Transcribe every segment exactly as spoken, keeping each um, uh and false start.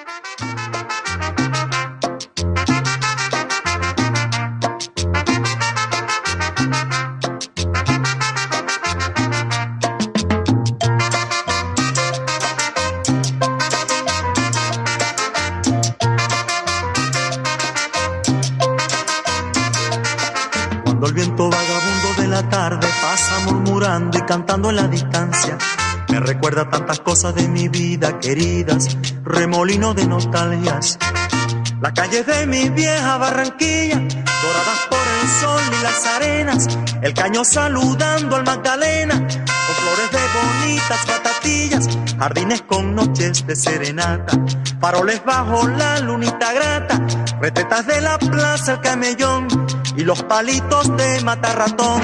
Cuando el viento vagabundo de la tarde pasa murmurando y cantando en la distancia, me recuerda tantas cosas de mi vida queridas, remolino de nostalgias. Las calles de mi vieja Barranquilla, doradas por el sol y las arenas, el caño saludando al Magdalena, con flores de bonitas batatillas, jardines con noches de serenata, faroles bajo la lunita grata, retretas de la plaza El Camellón y los palitos de matarratón.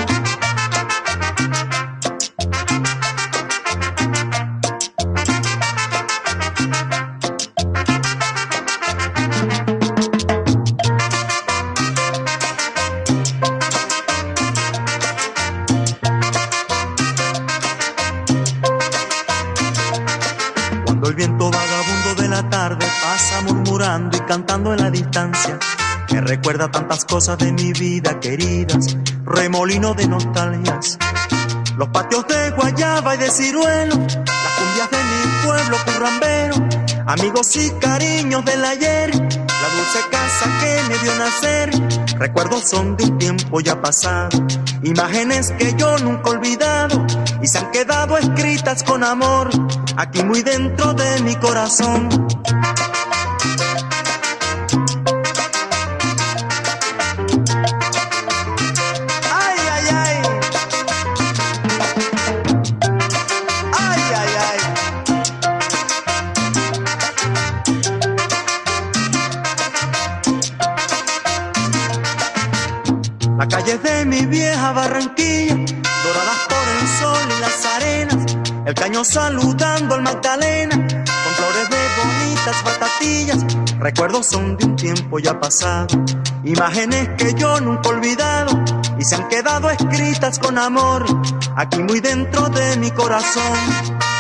Cuando el viento vagabundo de la tarde pasa murmurando y cantando en la distancia, me recuerda tantas cosas de mi vida queridas, remolino de nostalgias. Los patios de guayaba y de ciruelo, las cumbias de mi pueblo currambero, amigos y cariños del ayer, la dulce casa que me vio nacer. Recuerdos son de un tiempo ya pasado, imágenes que yo nunca he olvidado y se han quedado escritas con amor aquí muy dentro de mi corazón. Las calles de mi vieja Barranquilla, doradas por el sol y las arenas, el caño saludando al Magdalena, con flores de bonitas batatillas. Recuerdos son de un tiempo ya pasado, imágenes que yo nunca he olvidado y se han quedado escritas con amor aquí muy dentro de mi corazón.